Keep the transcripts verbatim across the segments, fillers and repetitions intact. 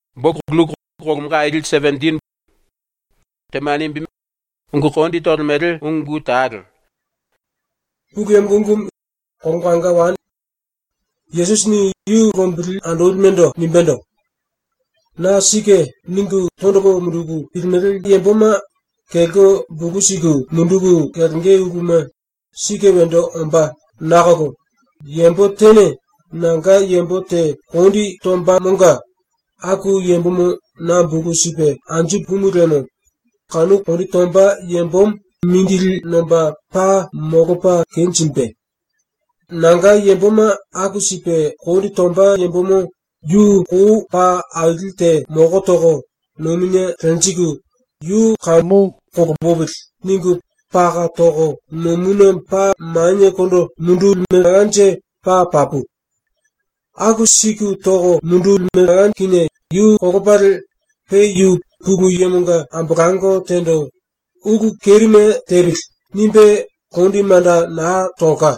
Bok gluk rogum raidil seventeen. Temanim bim. Ungu kondi tormedel ungu tadel. Ugem gungum kongwanga wan. Jesus ni yu rombil andolmendo nimbendo. Na sike ningu tondoko mundugu ilmedel yemboma kego bugu sigu mundugu kernge uguma sike wendo omba nakago. Yembo tene nanga yembo te kondi tomba munga. Aku yembomo na bugu sipe anju pumuremo. Kanu kondi tomba yembom mindil nomba pa mogopa kenchimpe. Nanga yemboma aku sipe kondi tomba yembomo yu ku pa agilte mogotogo nomine renchigu yu kamu kogobobil ningu paga togo nomune pa manye kondo mundul meganche pa papu. Aku siku togo mundul megan kine yu kogopal pe yu pugu yemunga ambagango tendo ugu kerime tebil nimbe kondi manda na toka.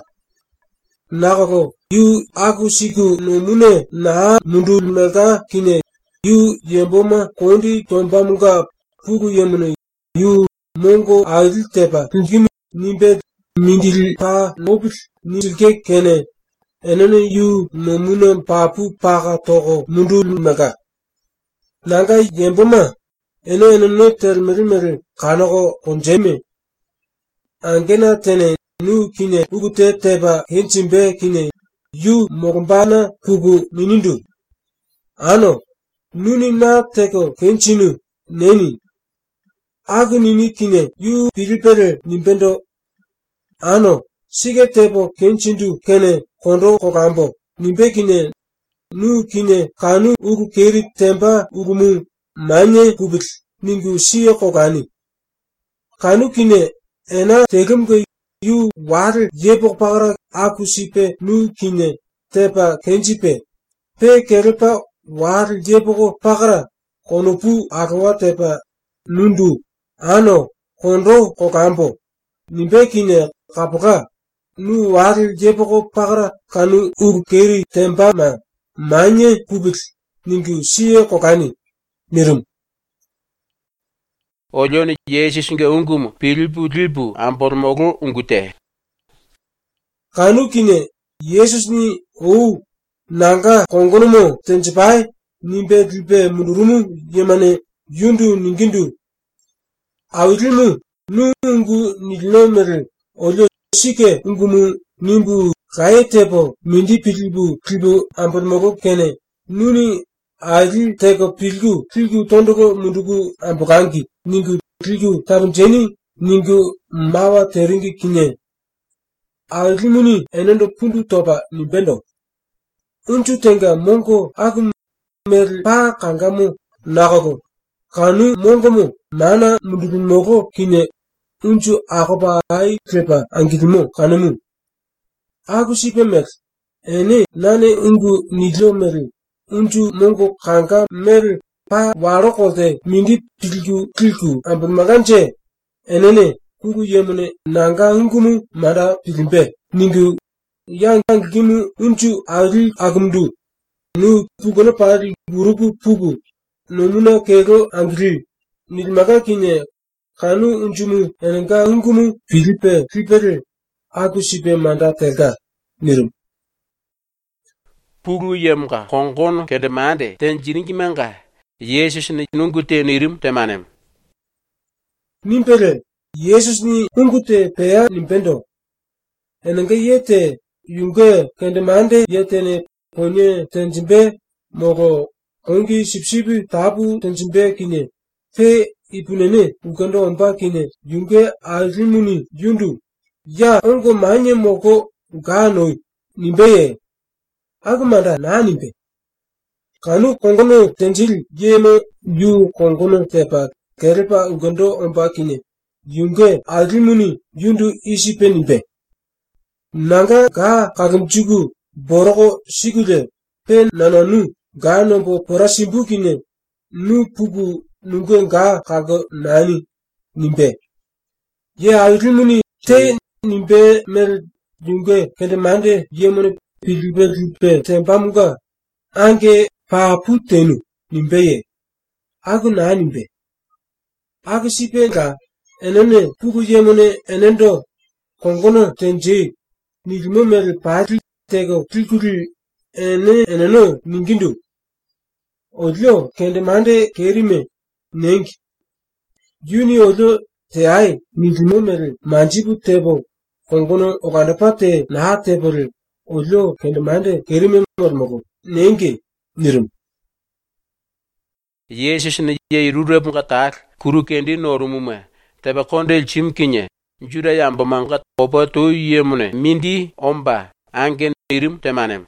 Nakago yu aku siku nomune na mundul mega kine yu yemboma kondi tomba munga pugu yemune yu mongo agil tepa kimi nimbe mindil pa mobil nilke kene enene yu nomune papu paga togo mundul mega. Nanga yemboma ene enene termerimere kanogo konjeme. Angena tene nu kine ugu te teba henchimbe kine yu mogombana pugu minindu. Ano nuni na teko henchinu neni. Agu nini kine yu pilipere nimbendo. Ano sige tebo henchindu kene kondo kogambo nimbe kine nu kine kanu ugu keri temba ugumu manye kubil ningu siye kogani. Kanu kine ena tegumge yu war yebok pagara aku sipe nu kine teba kenjipe. Pe kerepa war yeboko pagara konopu agawa teba nundu. Ano kondo kogambo nimbe kine kapoka nu war yeboko pagara kanu ugu keri temba ma manye kubil ningu siye kogani mirum. Olyoni Jesus nge ungumu pilbu dilbu ambormogu ungute. Kanu kine Jesus ni ou nanga kongonomo tenjipai nimbe dilbe mundurumu yemane yundu ningindu. Awilimu nu ungu nilomere olyo sike ungumu nimbu kaetebo mindi pilbu pilbu ambormogu kene nuni adi teko pilgu pilgu tondoko mundugu ambukangi ningu pilgu tarunjeni ningu mawa teringi kinye. Alimuni enendo pundu toba nimbendo. Unchu tenga mongo aku meri pa kangamu nakago. Kanu mongo mo mana mundugu mogo kinye unchu akoba ai trepa angitimo kanumu. Aku sipe mer ene nane ungu nidlo meri. Unchu mongo kanga meri pa warokote mindi pilgu pilgu ambumaganche enene kugu yemune nanga ungumu mada pilimbe ningu yang gimu unchu agri agumdu nu pugono pari burugu pugu nomuna kego angri nilmaga kinye kanu unchumu enanga ungumu pilipe pilipere aku sipe manda tega nirum. Pugu yemga kongon kedemande ten jiringi menga Jesus ni nungute nirim temanem. Nimpere Jesus ni ungute pea nimpendo. Enenge yete yunge kendemande yete ne ponye tenjimbe mogo kongi sipsibi tabu tenjimbe kine. Fe ipunene ugando omba kine yunge alimuni yundu. Ya ongo manye mogo uganoi nimbeye. Agumanda na nimbe. Kanu kongono tenjil yeme yu kongono tepa kerepa ugando omba kine. Yunge alimuni yundu isipe nimbe. Nanga ga kagamchugu borogo sigule pen nananu ga nombo porasimbu kine nu pugu nunge ga kago nani nimbe. Ye alimuni te nimbe mer yunge kendemande yemone pilbe pilbe tempamuga ange pa putenu nimbeye. Aku na nimbe. Aku sipenga enene puku yemone enendo kongono tenje nilmo mer pati tego tilkuri ene eneno ningindu. Odlo kende mande kerime nengi. Yuni odlo te ai nilmo mer manjibu tebo kongono okandapate na tebore odlo kende mande kerime mormogo nengi nirum. Jesus ne ye rurep ngatar kuru kendi norumume tebe konde chimkinye juda yamba manga oba to yemune mindi omba angen irim temanem.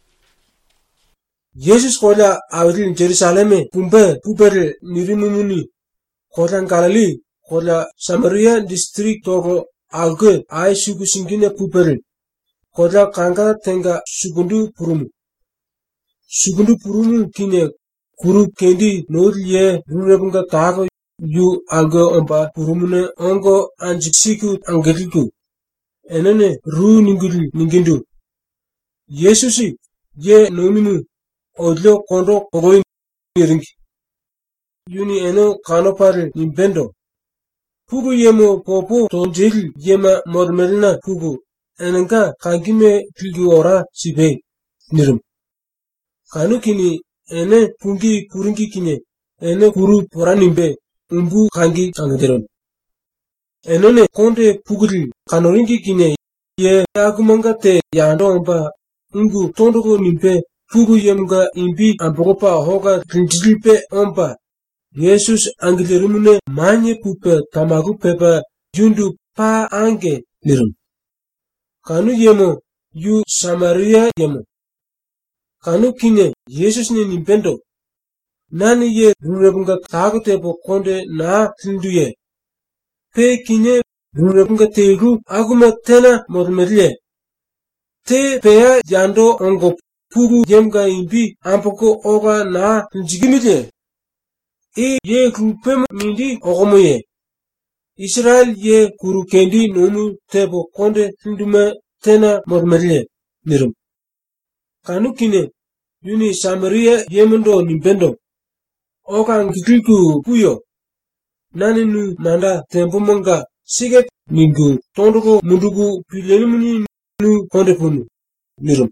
Jesus kola awil Jerusalem pumbe pubere nirimumuni kola Galilee kola Samaria district togo alge ai sugu singine pubere kola kanga tenga sugundu purumu sugundu purumu kine kuru kendi noriye rurebunga tago yu alge omba purumune ongo anjiksiku angeliku enene ru ningiri ningindu Yesusi ye nominu odlo kondo kogoin ringi yuni eno kanopare nimbendo pugu yemo popo tonjeli yema mormelna pugu enenka kangime pilgi ora sibe nirum kanu kini ene pungi kuringi kine ene kuru poranimbe umbu kangi kangeron enone konde pugri kanoringi kine ye agumanga te yando omba ungu tondoko nimbe pugu yemga imbi ambogopa hoga rindilipe omba Jesus angilerumune manye pupe tamagu pepa yundu pa ange nirum kanu yemo yu Samaria yemo kanu kine Jesus ni nimbendo nani ye rurebunga tagotebo konde na tinduye pe kine rurebunga tegu aguma tena mormerie te pea yando ongo pugu yemga imbi ampoko oga na tinjigimile e ye grupem mindi ogomoye Israel ye kuru kendi nomu tebo konde tindume tena mormerie nirum kanu kine yuni Samaria yemundo nimbendo oka ngikliku puyo nani nu manda tempo monga siget ningu tondoko mundugu pilenumuni nu konde punu nirum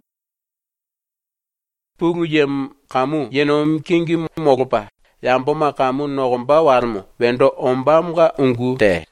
Pugu yem kamu yenom kingi mogopa yambo makamu nogomba warmo wendo omba mga ungu te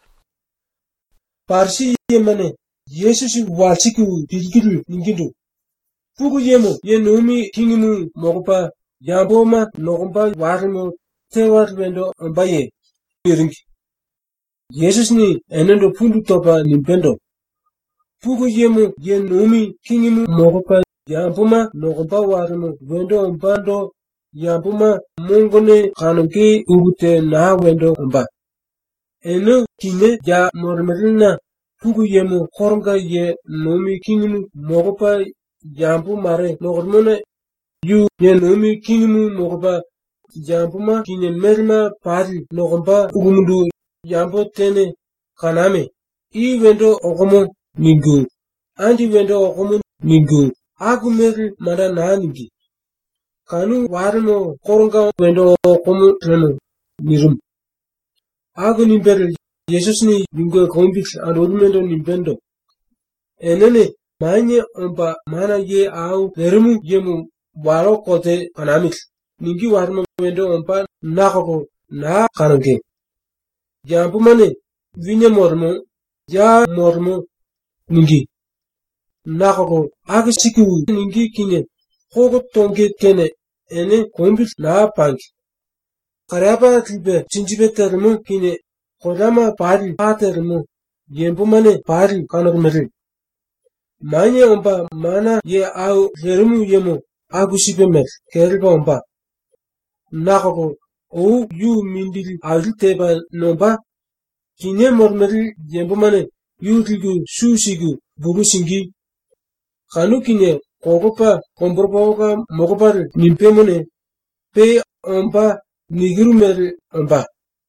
parsi yemane Yesusi walsiku dilgiru ningindu pugu yemo ye nomi kingimu mogopa yambo ma nogomba warmo tewar wendo ombaye ringi Jesus ni enendo pundu topa nimbendo pugu yemo ye nomi kingimu mogopa yambuma nogomba warmo wendo ombando yambuma mongone kanonke ugute na wendo omba eno kine ya mormelina pugu yemo koronga ye nomi kingimu mogopa yambu mare nogormone yu ye nomi kingimu mogopa yambuma kine merma pari nogomba ugumundu yambo tene kaname I wendo ogomo ningu andi wendo ogomo ningu agumeri manda na ningi kanu warmo koronga wendo ogomo treno nirum agu nimbere Jesus ni ningu kombix adodmendo nimbendo enene manye omba mana ye au lerumu yemu waro kote kanamix ningi warmo wendo omba nakoko na kanonge jambu mane vinya mormo ya mormo ningi nakoko agi sikiwu ningi kine kogo tonge kene ene kombis na pangi karaba tibe chinjibe termo kine kodama pari patermo yembu mane pari kanogmeri manye omba mana ye au lerumu yemo agu sibe mer keriba omba nakoko ou yu mindili agiteba nomba kine mormeri yembu mane yu tigu susigu bugu singi kanu kine kogopa komborboga mogobar nimpemone pe omba nigirumeri omba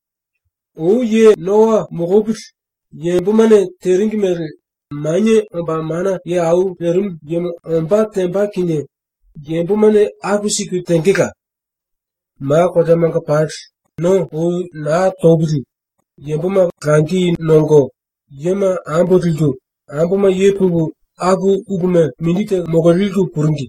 ou ye noa mogobir yembu mane teringi meri manye omba mana ye au lerum yemo omba temba kine yembu mane agusiku tengeka ma kodamanga pat no o na tobri yembuma kanki nongo yema ambotildu ambuma yepugu agu ugume minite mogorildu purungi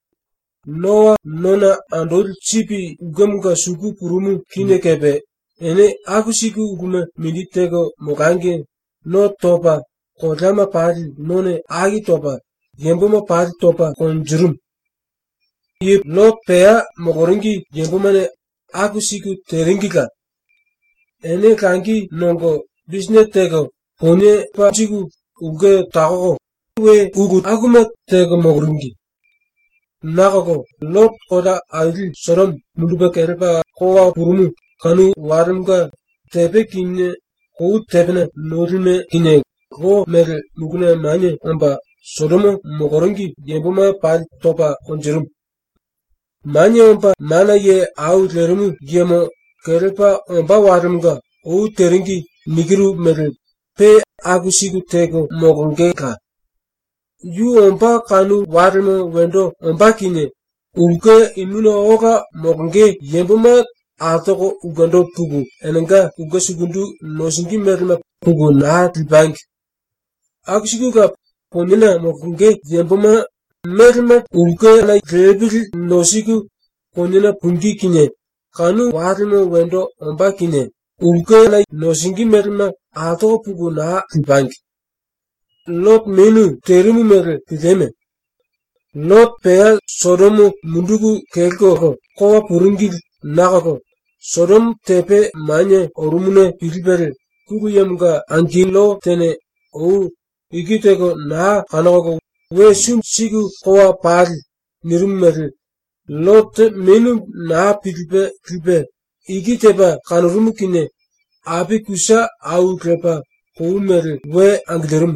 noa nona andor chipi ugamuga suku purumu kine kebe ene agu siku ugume minitego mogange no topa kodama pari none agi topa yembuma pari topa konjurum ye lo pea mogoringi yembumane agu siku teringika ene kanki nongo business tego pone pa siku uge tago we ugu aguma tego mogoringi nagogo lot koda aili sorom munduba kereba kowa purumu kanu warumga tebe kinne ko tebne norime kinne ko mere mugune manye amba sodomo mogoringi yembuma pal topa konjerum manye amba mana ye au lerumu yemo kereba amba warumga o teringi nigiru mere pe agusigu tego mogongeka yu omba kanu warmo wendo omba kine ulke imuno oga mogonge yembuma atoko ugando pugu enenga uga sugundu nosingi merma pugu na bank agusigu ponina mogonge yembuma merma ulke na rebil nosigu ponina pungi kine kanu warmo wendo omba kine ulke na nosingi merma atoko pugu na bank lot menu terimu mere pideme lot pea sodomu mundugu kelko kowa purungi nakako sodom tepe manye orumune pilibere kugu yemga angilo tene ou igitego na kanoko we sum sigu kowa pari nirum mere lot menu na pilibe klibe igiteba kanurumu kine abi kusa au krepa kou mere we anglerum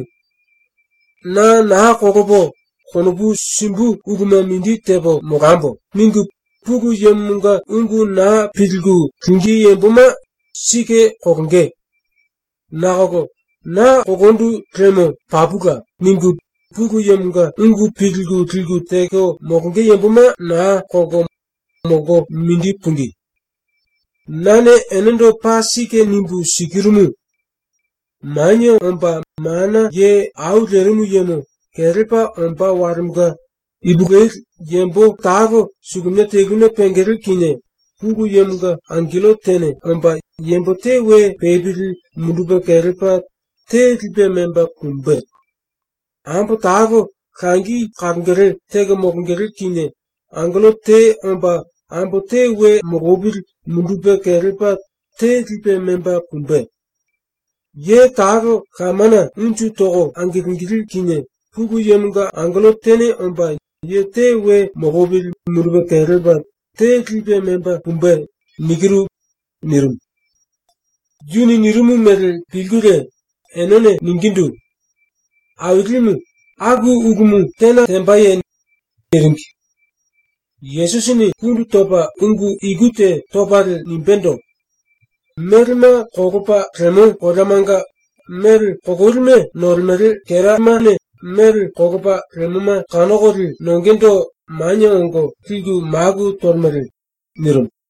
na na kokobo konobu simbu uguma mindi tebo mogambo mingu pugu yemunga ungu na pilgu kingi yembuma sike kokonge na koko na kokondu tremo papuga mingu pugu yemunga ungu pilgu pilgu teko mokonge yembuma na koko mogo mindi pungi nane enendo pa sike nimbu sikirumu manyo omba mana ye au lerumu yemo kerepa omba warumga ibuge yembo tago sugumya tegune pengeri kine pugu yemuga angilo tene omba yembo te we pebili munduba kerepa te libe memba kumbe ambo tago kangi kangere tega mogongeri kine angilo te omba ambo te we mogobil munduba kerepa te libe memba kumbe ye tago kamana unchu togo angilingiri kine pugu yemuga anglo tene omba ye te we mogobil murbe kereba te klibe memba kumbe nigiru nirum juni nirumu mere pilgure enone ningindu awilimu agu ugumu tena tembaye niringi yesusini kundu topa ungu igute topare nimbendo merma kokopa remo kodamanga mer kokorme normere keramane mer kokopa remuma kanogori nongendo manya ongo tigu magu tormere nirum